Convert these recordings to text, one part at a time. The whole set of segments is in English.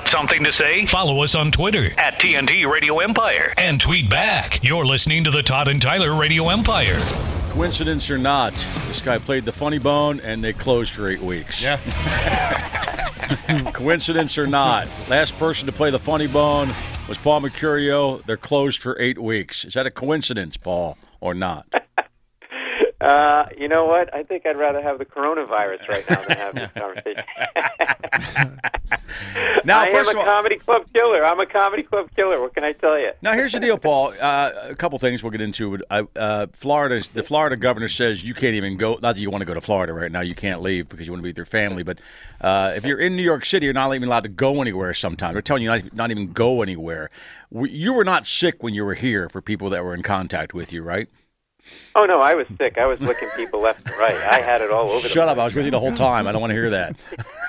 Something to say? Follow us on Twitter at TNT Radio Empire and tweet back. You're listening to the Todd and Tyler Radio Empire. Coincidence or not, this guy played the Funny Bone and they closed for 8 weeks. Yeah. Coincidence or not, last person to play the Funny Bone was Paul Mercurio. They're closed for 8 weeks. Is that a coincidence, Paul, or not? You know what? I think I'd rather have the coronavirus right now than have this conversation. Now, I am a comedy club killer. I'm a comedy club killer. What can I tell you? Now, here's the deal, Paul. A couple things we'll get into. The Florida governor says you can't even go. Not that you want to go to Florida right now. You can't leave because you want to be with your family. But if you're in New York City, you're not even allowed to go anywhere sometimes. They're telling you not even go anywhere. You were not sick when you were here for people that were in contact with you, right? Oh, no, I was sick. I was licking people left and right. I had it all over the Shut up. I was with you the whole time. I don't want to hear that.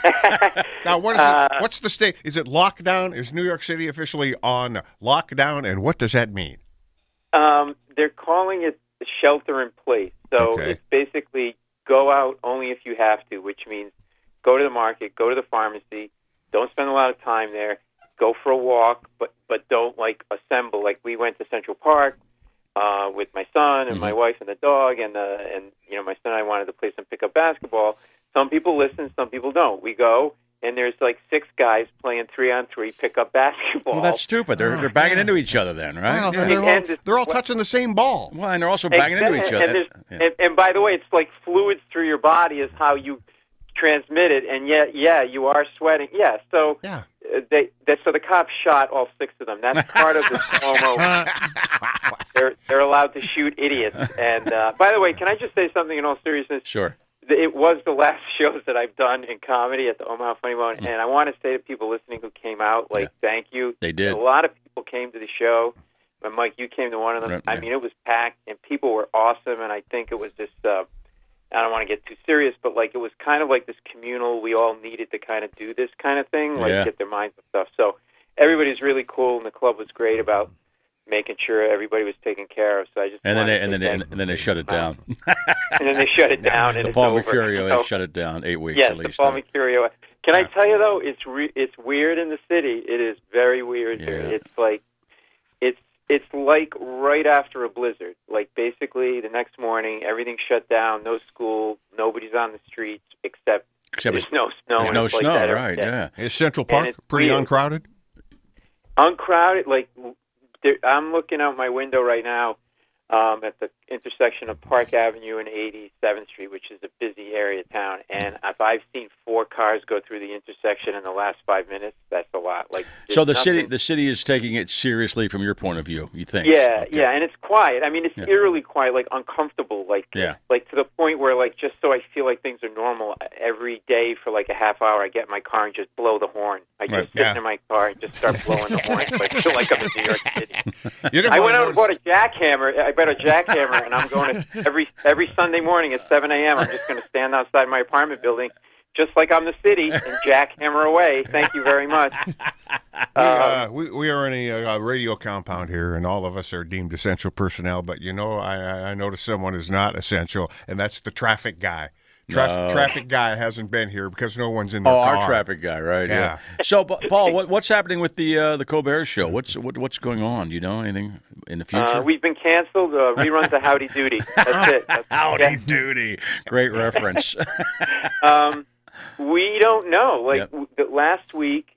Now, what's the state? Is it lockdown? Is New York City officially on lockdown, and what does that mean? They're calling it shelter in place. So It's basically go out only if you have to, which means go to the market, go to the pharmacy, don't spend a lot of time there, go for a walk, but don't, assemble. Like, we went to Central Park with my son and my wife and the dog, and my son and I wanted to play some pickup basketball. Some people listen, some people don't. We go, and there's 6 guys playing 3-on-3 pickup basketball. Well, that's stupid. They're banging into each other then, right? Well, they're all touching the same ball. Well, and they're also banging into each other. And by the way, it's like fluids through your body is how you transmit it, and you are sweating. Yeah, so so the cops shot all 6 of them. That's part of the slow-mo. They're allowed to shoot idiots. And by the way, can I just say something in all seriousness? Sure. It was the last shows that I've done in comedy at the Omaha Funny Bone, and I want to say to people listening who came out, thank you. They did. A lot of people came to the show. And Mike, you came to one of them. Right, I mean, it was packed, and people were awesome, and I think it was just, I don't want to get too serious, but it was kind of like this communal, we all needed to kind of do this kind of thing, get their minds and stuff. So everybody's really cool, and the club was great about making sure everybody was taken care of. So I just and then they shut it down. And then they shut it down. And the it's Paul over. Mercurio has shut it down 8 weeks yes, at least. Yes, the Paul Mercurio. Can I tell you though? It's weird in the city. It is very weird here. It's like right after a blizzard. Like basically the next morning, everything's shut down. No school. Nobody's on the streets except there's no snow. There's no snow, right? Yeah. Is Central Park pretty uncrowded? Uncrowded, I'm looking out my window right now at the intersection of Park Avenue and 87th Street, which is a busy area of town. And if I've seen 4 cars go through the intersection in the last 5 minutes, that's a lot. So the city is taking it seriously from your point of view, you think? Yeah, and it's quiet. I mean, it's eerily quiet, uncomfortable, to the point where, just so I feel like things are normal, every day for a half hour, I get in my car and just blow the horn. I just sit in my car and just start blowing the horn. So I feel like I'm in New York City. I went out and bought a jackhammer. I bought a jackhammer, and I'm going to every Sunday morning at 7 a.m. I'm just going to stand outside my apartment building, just like I'm the city, and jackhammer away. Thank you very much. We are in a radio compound here, and all of us are deemed essential personnel. But I noticed someone is not essential, and that's the traffic guy. Traffic guy hasn't been here because no one's in their car. Our traffic guy, right? Yeah. So, Paul, what's happening with the Colbert Show? What's going on? Do you know anything in the future? We've been canceled. Reruns of Howdy Doody. That's it. Howdy Doody. Great reference. We don't know. Last week,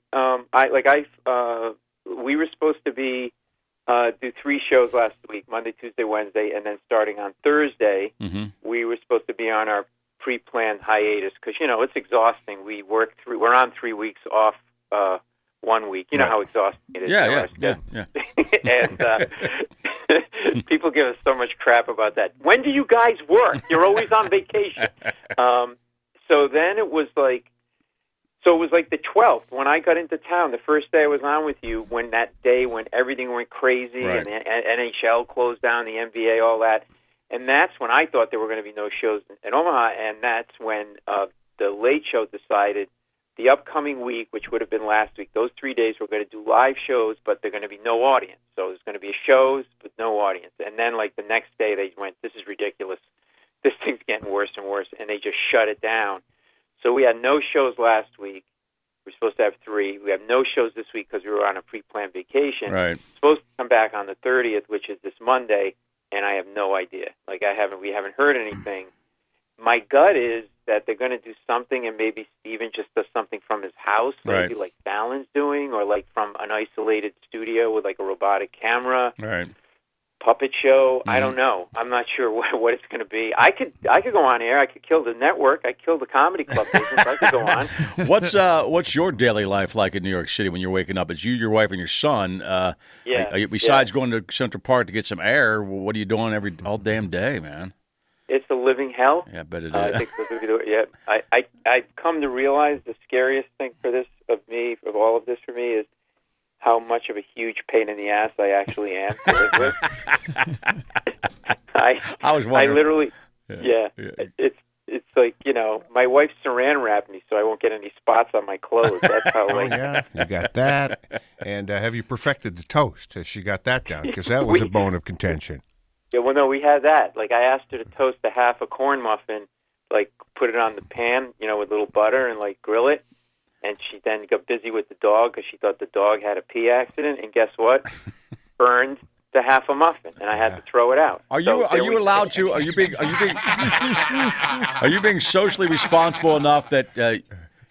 we were supposed to be do 3 shows last week: Monday, Tuesday, Wednesday, and then starting on Thursday, we were supposed to be on our pre-planned hiatus because it's exhausting. We're on 3 weeks off 1 week. You know how exhausting it is. Yeah. And people give us so much crap about that. When do you guys work? You're always on vacation. So then it was the 12th when I got into town. The first day I was on with you, when everything went crazy and the NHL closed down, the NBA, all that. And that's when I thought there were going to be no shows in Omaha, and that's when the Late Show decided the upcoming week, which would have been last week, those 3 days we're going to do live shows, but they're going to be no audience. So there's going to be shows, but no audience. And then, the next day, they went, this is ridiculous. This thing's getting worse and worse, and they just shut it down. So we had no shows last week. We're supposed to have 3. We have no shows this week because we were on a pre-planned vacation. Right. Supposed to come back on the 30th, which is this Monday, and I have no idea. Like we haven't heard anything. My gut is that they're going to do something, and maybe Steven just does something from his house, maybe like Fallon's doing, or like from an isolated studio with like a robotic camera. Right. Puppet show. I don't know. I'm not sure what it's going to be. I could go on air. I could kill the network. I killed the comedy club business. I could go on. What's your daily life like in New York City when you're waking up? It's you, your wife, and your son. Besides going to Central Park to get some air, what are you doing all damn day, man? It's a living hell. Yeah, I bet it is. I think I've come to realize the scariest thing of all of this for me is how much of a huge pain in the ass I actually am to live with. I was wondering. I literally, it's like, my wife saran wrapped me so I won't get any spots on my clothes. That's how. You got that. And have you perfected the toast? Has she got that down? Because that was a bone of contention. Yeah, well, no, we had that. Like, I asked her to toast a half a corn muffin, like, put it on the pan, with a little butter and, like, grill it. And she then got busy with the dog because she thought the dog had a pee accident. And guess what? Burned the half a muffin, and I had to throw it out. Are you allowed to? Are you being socially responsible enough that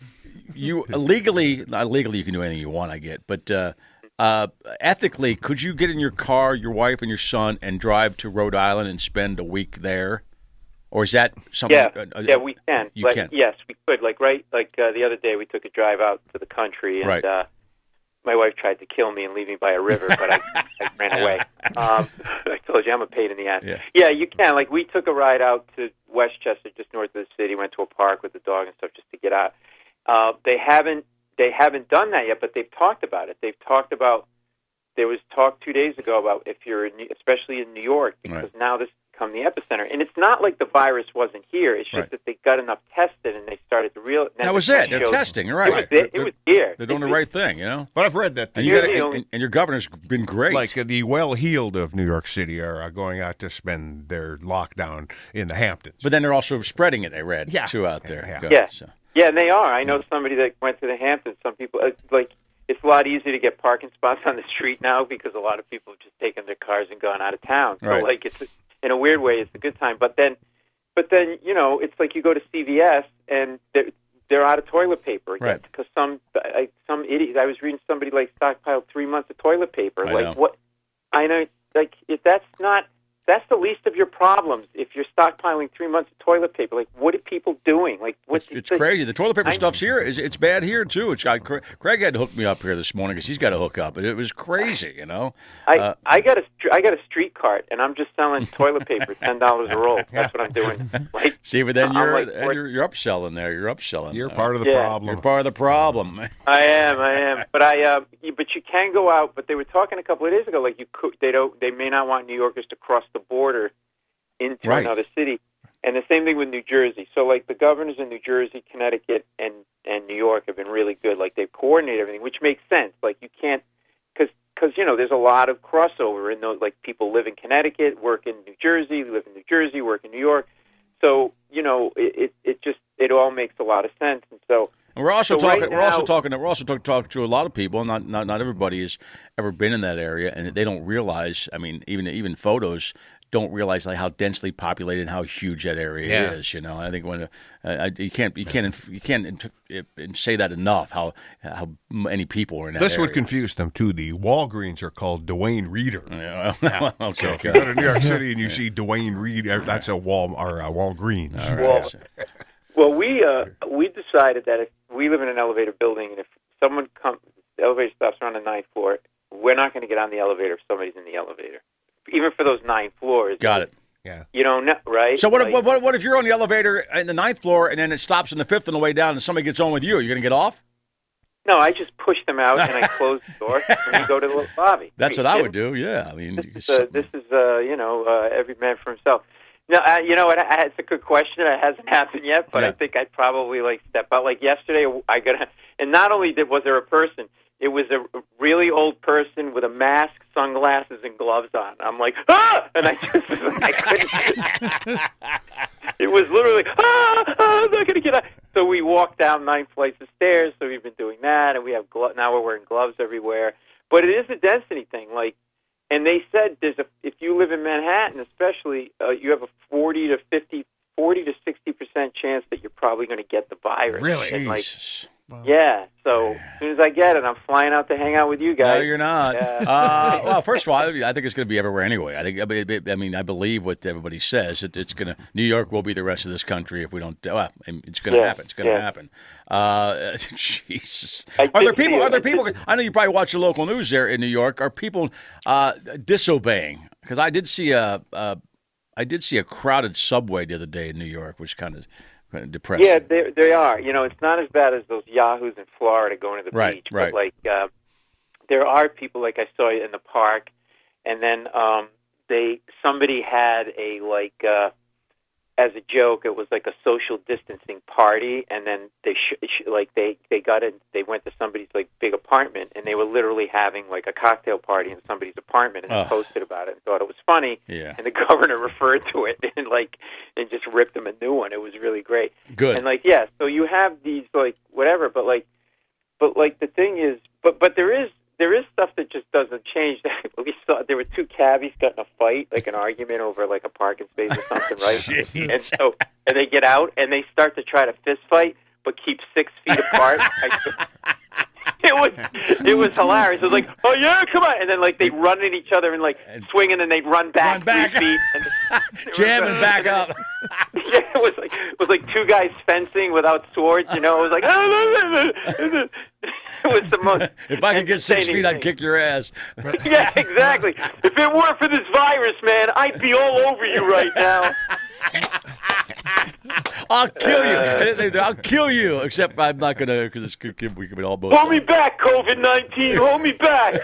you legally, not legally, you can do anything you want, I get, but ethically, could you get in your car, your wife and your son, and drive to Rhode Island and spend a week there? Or is that something? Yeah, we can. You can. Yes, we could. The other day, we took a drive out to the country, and my wife tried to kill me and leave me by a river, but I ran away. I told you I'm a pain in the ass. Yeah, you can. Like, we took a ride out to Westchester, just north of the city. Went to a park with the dog and stuff just to get out. They haven't done that yet, but they've talked about it. There was talk 2 days ago about if you're especially in New York, because now this become the epicenter. And it's not like the virus wasn't here. It's just that they got enough tested and they started to real. That was it. They're testing. You're right. It was here. They're doing the right thing, But I've read that. And your governor's been great. Like the well-heeled of New York City are going out to spend their lockdown in the Hamptons. But then they're also spreading it, I read, too, out there. Yeah, and they are. I know somebody that went to the Hamptons. Some people, it's a lot easier to get parking spots on the street now because a lot of people have just taken their cars and gone out of town. So, it's in a weird way, it's a good time. But then, it's like you go to CVS and they're out of toilet paper again because some idiot. I was reading somebody stockpiled 3 months of toilet paper. What? I know. If that's the least of your problems. If you're stockpiling 3 months of toilet paper, what are people doing? It's crazy. The toilet paper stuff's here. It's bad here too. Craig had to hook me up here this morning because he's got to hook up. It was crazy, I got a street cart and I'm just selling toilet paper, $10 a roll. That's what I'm doing. See, but then you're upselling there. You're upselling. You're part of the problem. You're part of the problem. I am. But but you can go out. But they were talking a couple of days ago. They may not want New Yorkers to cross the border into another city. And the same thing with New Jersey. So, the governors in New Jersey, Connecticut, and New York have been really good. They've coordinated everything, which makes sense. You can't, because there's a lot of crossover in those. People live in Connecticut, work in New Jersey, live in New Jersey, work in New York. So, it all makes a lot of sense. And so. And we're also talking to a lot of people. Not everybody has ever been in that area, and they don't realize. I mean, even photos don't realize how densely populated and how huge that area is. I think when you can't say that enough. How many people are in that This area. would confuse them too. The Walgreens are called Duane Reader. Okay. So if you go to New York City and you see Duane Reader, that's a Walgreens. All right. Well, we decided that if we live in an elevator building, and if someone the elevator stops around the 9th floor, we're not going to get on the elevator if somebody's in the elevator, even for those 9 floors. Got it. Yeah. You don't know, right? So what if you're on the elevator in the 9th floor and then it stops in the 5th on the way down and somebody gets on with you? Are you going to get off? No, I just push them out and I close the door and you go to the lobby. That's what I would do. Yeah, I mean, this is every man for himself. No, it's a good question. It hasn't happened yet, but I think I'd probably step out. Yesterday, and not only was there a person, it was a really old person with a mask, sunglasses, and gloves on. I'm like, ah! And I couldn't. It was literally, I'm not going to get out. So we walked down 9 flights of stairs, so we've been doing that, and we have now we're wearing gloves everywhere. But it is a density thing, like, and they said if you live in Manhattan especially, you have a 40 to 60% chance that you're probably going to get the virus. Really? And like, yeah, so as soon as I get it, I'm flying out to hang out with you guys. No, you're not. Well, first of all, I think it's going to be everywhere anyway. I believe what everybody says. It's going to. New York will be the rest of this country if we don't. Well, it's going to happen. It's going to happen. Jesus. Are there people? I know you probably watch the local news there in New York. Are people disobeying? Because I did see a crowded subway the other day in New York, which kind of depressing. Yeah, they are. You know, it's not as bad as those yahoos in Florida going to the beach. Right. But like, there are people like I saw in the park, and then somebody had a as a joke, it was like a social distancing party, and then they went to somebody's like big apartment, and they were literally having like a cocktail party in somebody's apartment, and they posted about it and thought it was funny. Yeah. And the governor referred to it and just ripped them a new one. It was really great. Good. And so you have these like whatever, but the thing is, but there is stuff that just doesn't change. We saw there were two cabbies got in a fight, like an argument over like a parking space or something, right? And they get out and they start to try to fist fight, but keep 6 feet apart. It was hilarious. It was like, oh yeah, come on, and then like they run at each other and like swing, and then they run back 3 feet, and jamming back up. Yeah, it was like two guys fencing without swords. You know, it was like it was the most. If I could get 6 feet, I'd kick your ass. Yeah, exactly. If it weren't for this virus, man, I'd be all over you right now. I'll kill you. I'll kill you. Except I'm not gonna, because we could be all both. Hold me back, COVID-19. Hold me back.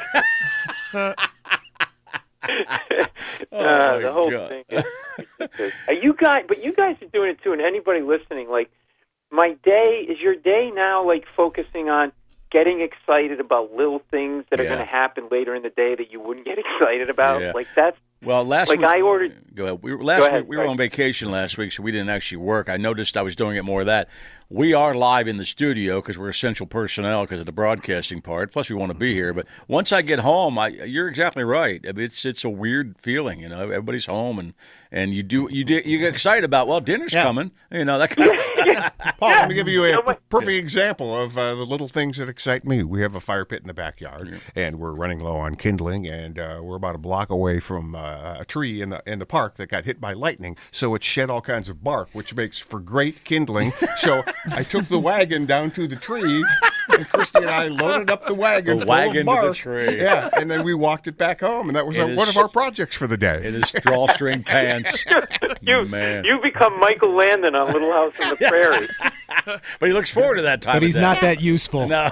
The whole thing. You guys are doing it too, and anybody listening, like, is your day now like focusing on getting excited about little things that are going to happen later in the day that you wouldn't get excited about? Yeah. Like that's. Well, last week, I ordered. Go ahead. We were on vacation last week, so we didn't actually work. I noticed I was doing it more of that. We are live in the studio because we're essential personnel because of the broadcasting part. Plus, we want to be here. But once I get home, you're exactly right. I mean, it's a weird feeling, you know. Everybody's home, and you get excited about dinner's coming, you know, that kind of stuff. Paul, let me give you a perfect example of the little things that excite me. We have a fire pit in the backyard, and we're running low on kindling, and we're about a block away from a tree in the park that got hit by lightning, so it shed all kinds of bark, which makes for great kindling. So I took the wagon down to the tree, and Christy and I loaded up the wagon full of bark. To the tree. Yeah, and then we walked it back home, and that was one of our projects for the day. In his drawstring pants. You become Michael Landon on Little House on the Prairie. But he looks forward to that time. But he's not that useful. No.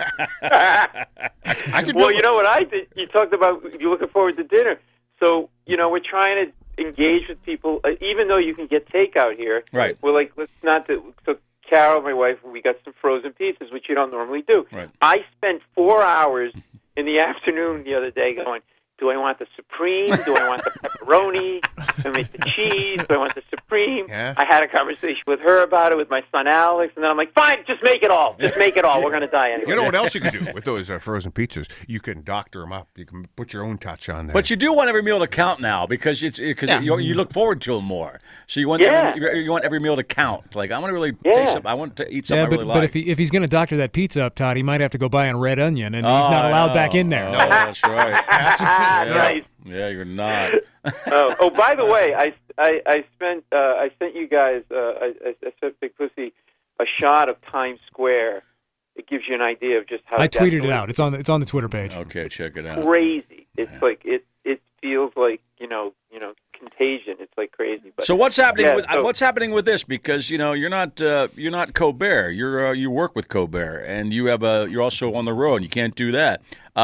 Well, you know what I did? You talked about you're looking forward to dinner. So, you know, we're trying to engage with people, even though you can get takeout here. Right. We're like, let's not do. So Carol, my wife, we got some frozen pizzas, which you don't normally do. Right. I spent 4 hours in the afternoon the other day going, do I want the Supreme? Do I want the pepperoni? Do I want the cheese? Do I want the Supreme? Yeah. I had a conversation with her about it, with my son Alex, and then I'm like, fine, just make it all. Just make it all. We're going to die anyway. You know what else you can do with those frozen pizzas? You can doctor them up. You can put your own touch on them. But you do want every meal to count now because you look forward to them more. So you want you want every meal to count. Like I want to really taste something. I want to eat something I really like. But if he's going to doctor that pizza up, Todd, he might have to go buy a red onion, and he's not allowed back in there. No, that's right. Nice. Yeah, you're not. By the way, I sent you guys I sent Big Pussy a shot of Times Square. It gives you an idea of just how I tweeted it out. It's on the Twitter page. Okay, check it out. Crazy. It's like it feels like you know contagion. It's like crazy. But, so what's happening what's happening with this? Because you know you're not Colbert. You work with Colbert, and you're also on the road. You can't do that.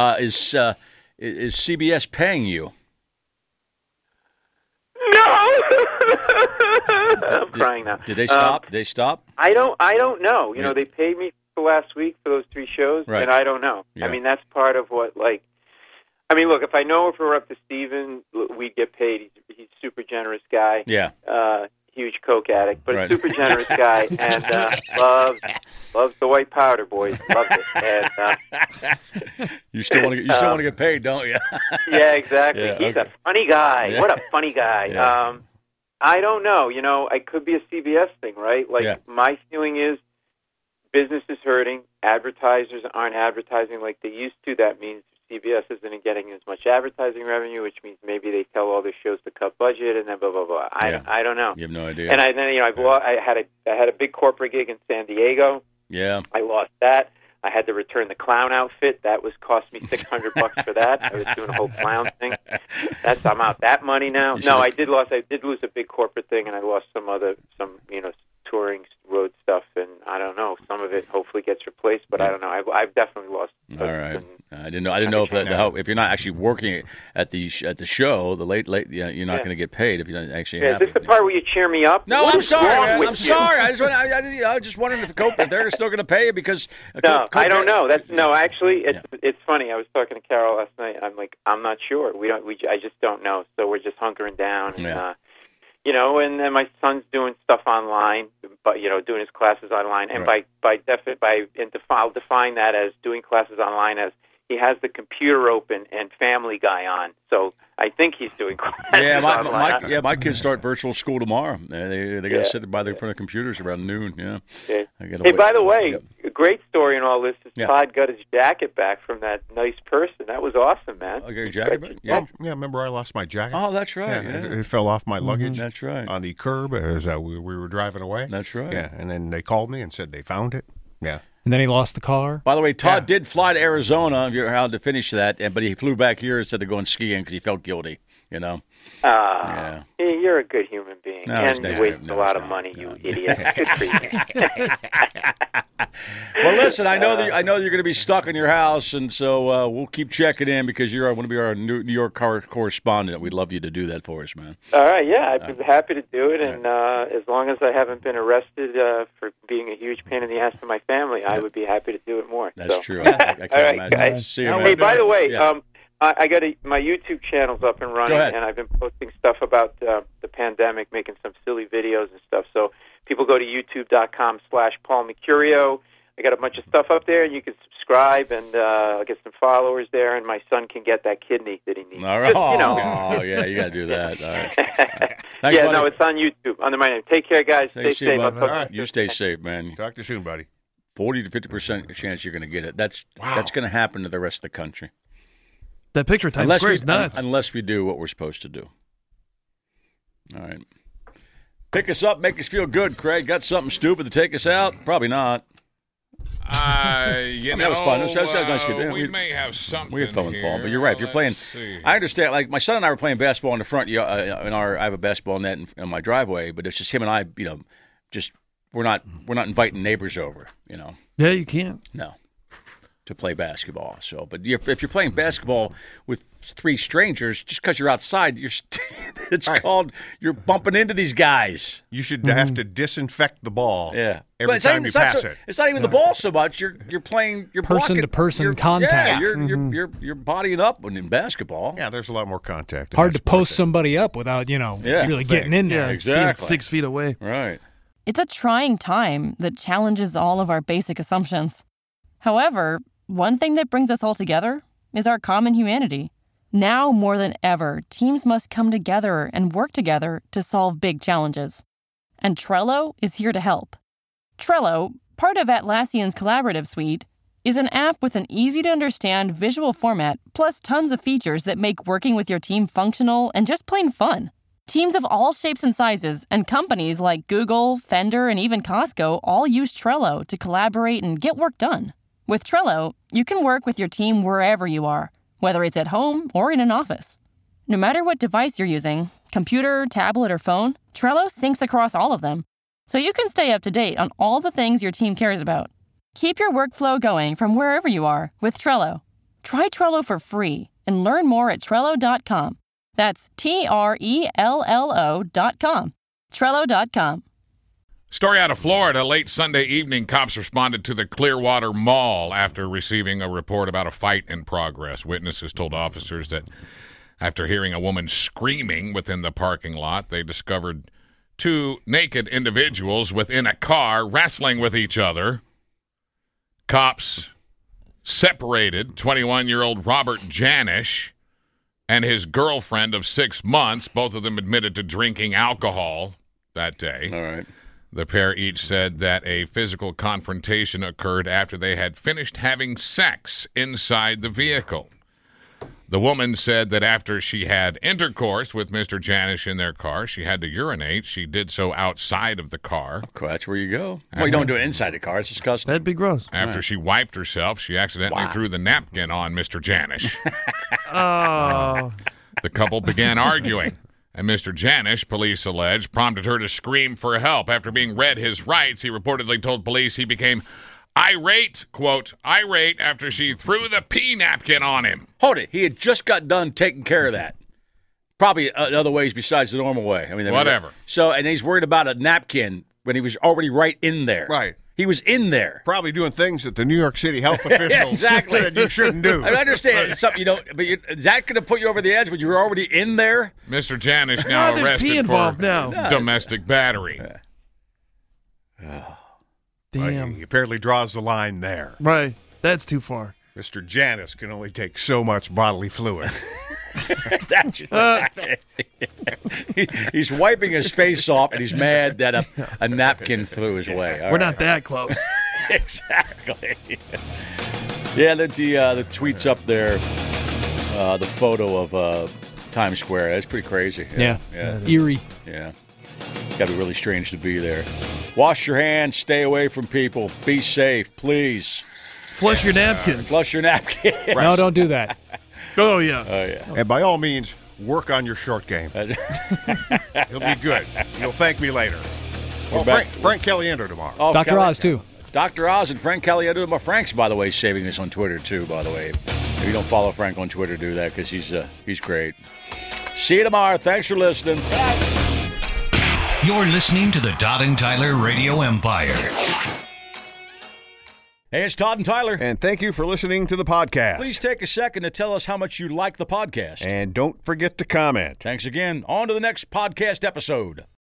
Is CBS paying you? No. I'm crying now. Did they stop? They stop? I don't know. You know, they paid me for last week for those 3 shows, right. And I don't know. Yeah. I mean, that's part of what look, if we're up to Steven, we'd get paid. He's a super generous guy. Yeah. Huge coke addict, but a super generous guy, and loves the white powder, boys. Loves it. And you still want to get paid, don't you? Yeah, exactly. Yeah, He's a funny guy. Yeah. What a funny guy. Yeah. I don't know. It could be a CBS thing, right? My feeling is business is hurting. Advertisers aren't advertising like they used to. That means CBS isn't getting as much advertising revenue, which means maybe they tell all their shows to cut budget and then blah blah blah. I don't know. You have no idea. And I had a big corporate gig in San Diego. Yeah. I lost that. I had to return the clown outfit. That cost me $600 for that. I was doing a whole clown thing. I'm out that money now. No, I did lose a big corporate thing, and I lost some touring road stuff, and I don't know. Some of it hopefully gets replaced, but I don't know. I've definitely lost. All right. I didn't know if you're not actually working at the show, the late, you're not going to get paid if you don't actually have. Is this the part where you cheer me up? No, I'm sorry. Man. I'm sorry. I just wondering if they're still going to pay you because. No, I don't know. Actually, it's funny. I was talking to Carol last night. I'm like, I'm not sure. I just don't know. So we're just hunkering down. And, and then my son's doing stuff online, but doing his classes online, and right. I'll define that as doing classes online as he has the computer open and Family Guy on. So I think he's doing classes online. My kids start virtual school tomorrow. They got to sit by the front of computers around noon. Yeah. Okay. Hey, by the way, a great story in all this is Todd got his jacket back from that nice person. That was awesome, man. Okay, your jacket back? Yeah. Remember I lost my jacket? Oh, that's right. Yeah. It fell off my luggage. That's right. On the curb as we were driving away. That's right. Yeah, and then they called me and said they found it. Yeah. And then he lost the car. By the way, Todd did fly to Arizona. If you're how to finish that, but he flew back here instead of going skiing because he felt guilty. Yeah. You're a good human being, and you waste a lot of money, you idiot. Good for you. Well, listen, I know you're going to be stuck in your house, and so we'll keep checking in because you're going to be our New York correspondent. We'd love you to do that for us, man. All right, I'd be happy to do it, and as long as I haven't been arrested for being a huge pain in the ass to my family, I would be happy to do it more. That's true. I can't imagine. Guys. See you, man. Hey, by the way, I got my YouTube channel's up and running, Go ahead. and I've been posting stuff about the pandemic, making some silly videos and stuff. So people go to youtube.com/Paul Mercurio. I got a bunch of stuff up there, and you can subscribe, and I'll get some followers there, and my son can get that kidney that he needs. All right. Oh, yeah, you got to do that. All right. Thanks, buddy. No, it's on YouTube under my name. Take care, guys. Stay safe. All right. You stay safe, man. Talk to you soon, buddy. 40 to 50% chance you're going to get it. That's going to happen to the rest of the country. That picture Times Square is nuts. Unless we do what we're supposed to do. All right. Pick us up, make us feel good, Craig. Got something stupid to take us out? Probably not. That was fun. That was nice. We may have something. We had fun with here. Paul, but you're right. If you're playing, I understand. Like my son and I were playing basketball in the front. I have a basketball net in my driveway, but it's just him and I. Just we're not inviting neighbors over. Yeah, you can't. No. To play basketball. So, but if you're playing basketball with three strangers, just because you're outside, called you're bumping into these guys. You should have to disinfect the ball. Yeah, every time you pass it. It's not even the ball so much. You're playing. You're person to person contact. Yeah, you're bodying up in basketball. Yeah, there's a lot more contact. Hard to post somebody up without really getting in there. Yeah, exactly. Being 6 feet away. Right. It's a trying time that challenges all of our basic assumptions. However, one thing that brings us all together is our common humanity. Now more than ever, teams must come together and work together to solve big challenges. And Trello is here to help. Trello, part of Atlassian's collaborative suite, is an app with an easy-to-understand visual format plus tons of features that make working with your team functional and just plain fun. Teams of all shapes and sizes and companies like Google, Fender, and even Costco all use Trello to collaborate and get work done. With Trello, you can work with your team wherever you are, whether it's at home or in an office. No matter what device you're using, computer, tablet, or phone, Trello syncs across all of them, so you can stay up to date on all the things your team cares about. Keep your workflow going from wherever you are with Trello. Try Trello for free and learn more at Trello.com. That's Trello.com. Trello.com. Story out of Florida. Late Sunday evening, cops responded to the Clearwater Mall after receiving a report about a fight in progress. Witnesses told officers that after hearing a woman screaming within the parking lot, they discovered two naked individuals within a car wrestling with each other. Cops separated 21-year-old Robert Janish and his girlfriend of 6 months. Both of them admitted to drinking alcohol that day. All right. The pair each said that a physical confrontation occurred after they had finished having sex inside the vehicle. The woman said that after she had intercourse with Mr. Janish in their car, she had to urinate. She did so outside of the car. Okay, that's where you go. Well, you don't do it inside the car. It's disgusting. That'd be gross. After she wiped herself, she accidentally threw the napkin on Mr. Janish. Oh. The couple began arguing, and Mr. Janish, police allege, prompted her to scream for help. After being read his rights, he reportedly told police he became irate, quote, irate after she threw the pee napkin on him. Hold it. He had just got done taking care of that. Probably in other ways besides the normal way. I mean, whatever. So, and he's worried about a napkin when he was already right in there. Right. He was in there. Probably doing things that the New York City health officials exactly. said you shouldn't do. I understand. It's something you don't, but is that going to put you over the edge when you were already in there? Mr. Janish now there's pee arrested involved for now. domestic battery. Damn. He apparently draws the line there. Right. That's too far. Mr. Janice can only take so much bodily fluid. He's wiping his face off, and he's mad that a napkin flew his way. We're not that close. Exactly. Yeah, the tweet's up there, the photo of Times Square. That's pretty crazy. Yeah. Yeah. Eerie. Yeah. Got to be really strange to be there. Wash your hands. Stay away from people. Be safe, please. Flush your napkins. Flush your napkin. No, don't do that. Oh, yeah. Oh, yeah. And by all means, work on your short game. He'll be good. You'll thank me later. Well, Frank Caliendo tomorrow. Oh, Dr. Oz, too. Dr. Oz and Frank Caliendo. Frank's, by the way, saving us on Twitter, too, by the way. If you don't follow Frank on Twitter, do that because he's great. See you tomorrow. Thanks for listening. You're listening to the Todd and Tyler Radio Empire. Hey, it's Todd and Tyler. And thank you for listening to the podcast. Please take a second to tell us how much you like the podcast. And don't forget to comment. Thanks again. On to the next podcast episode.